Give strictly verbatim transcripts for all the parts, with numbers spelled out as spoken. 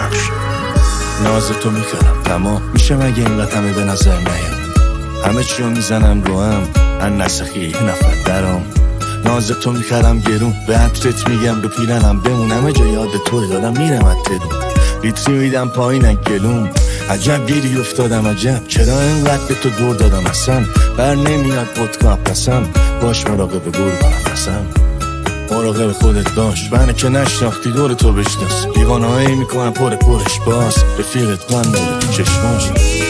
ناز تو میخرم تمام میشه مگه اینقدر همه به نظر نیم، همه چیو میزنم رو هم ان نسخی نفر درام. ناز تو میخرم گرون به عطرت میگم رو پیرنم بمون، همه جا یاد تو دادم میرم اتدون لیتری میدم پایینک گلوم. عجب گیری افتادم عجب چرا اینقدر به تو دور دادم اصلا بر نمیاد ودکا اپسم باش مراقب گور بنفسم مراقب خودت باش منه که نشناختی دور تو بشناس دیوانه هایی میکنم پر پرش باز رفیقت من موله تو چشماش.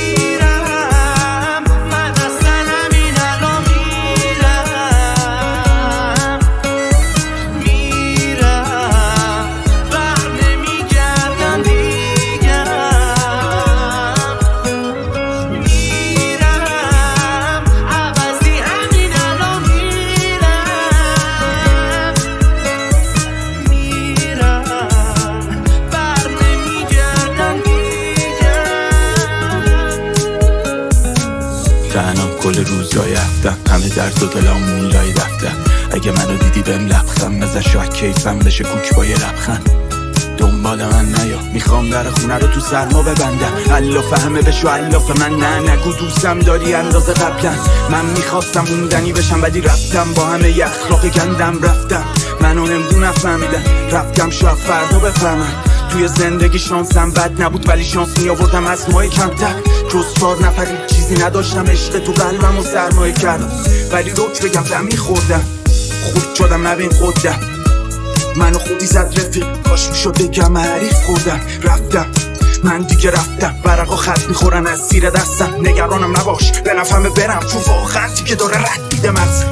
تنها کل روزای هفتم همه درد و دلام مولای دفتم اگه منو دیدی بهم لبخند بزن شاید کیفم بشه کوک با یه لبخند دنبال من نیا میخوام در خونه رو تو سرما ببندم الاف همه بشو الاف من نه نگو دوستم داری اندازه قبلا من میخواستم موندنی بشم ولی رفتم با همه یه اخلاق گندم رفتم منو نمدون نفهمیدن رفتم شاید فردا بفهمن توی زندگی شانسم بد نبود ولی شانس می آوردم از ماه کمتر جز چهار نفر چیزی نداشتم عشق تو قلبم و سرمایه کردم ولی روک بگم دمی خوردم خود شدم نبین خودم منو خودی زد رفیق کاش میشد بگم حریف خوردم رفتم من دیگه رفتم برقا خط میخورن از زیر دستم نگرانم نباش به نفهمه برم چون واقعا که داره رد میده مغزم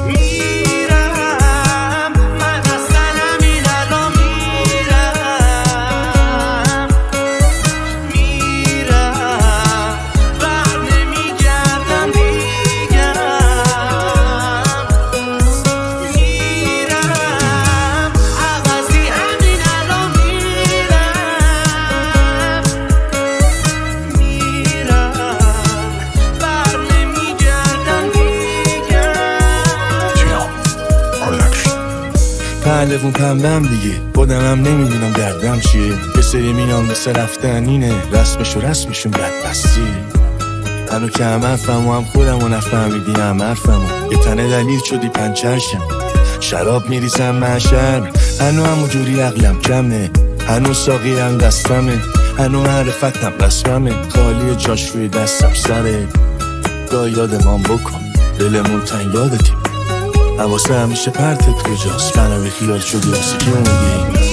پهلوون پنبم دیگه خودمم نمیدونم دردم چیه یه سری میان مثل رفتن اینه رسمش و رسمشون بدبستی هنو که هم حرفم و هم خودم و نفهمیدی هم حرفم یه تنه دلیل شدی پنچرشم شراب میریزم محشر هنو همو جوری عقلم کمه هنو ساقی هم دستمه هنو معرفتم رسممه خالی جاش روی دستم سره گاه یادمان بکن دلمون تنگ یادتیم حواسه همیشه پرتت کجاست منو به خیال شدی واسه که اونگی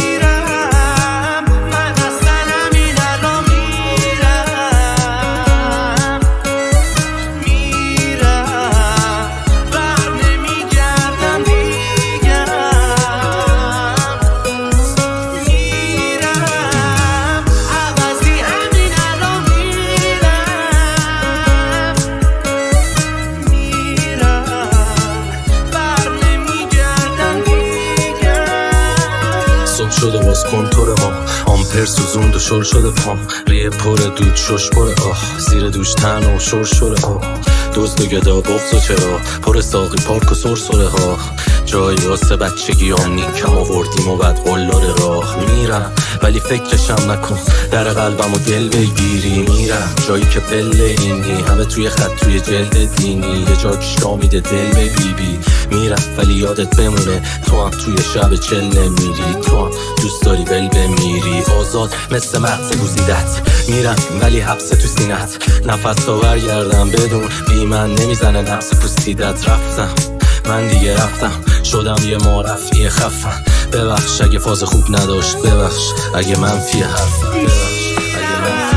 شده باز کنتور ما آمپر سوزوند و شور شده پام ریه پر دود شش پر آه زیر دوش تن و شور شوره آه دوست و گدا بغض و چرا پر ساقی پارک و سرسره ها جایی واسه بچگی آنی کم آوردیم و بعد قلار راه میرم ولی فکرشم نکن در قلبم و دل بگیری میرم جایی که پله اینی همه توی خط توی جلد دینی یه جا کشتا میده دل به بی بی میرم ولی یادت بمونه تو هم توی شب چله میری تو هم دوست داری ول بمیری آزاد مثل مغز گوزیدت میرم ولی حبس تو سینت نفس ها برگردم بدون بی من نمیزنه نفس پوستیدت رفتم من دیگه رفتم شدم یه معرفی خفن ببخش اگه فاز خوب نداشت ببخش اگه منفی حرفم ببخش اگه منفی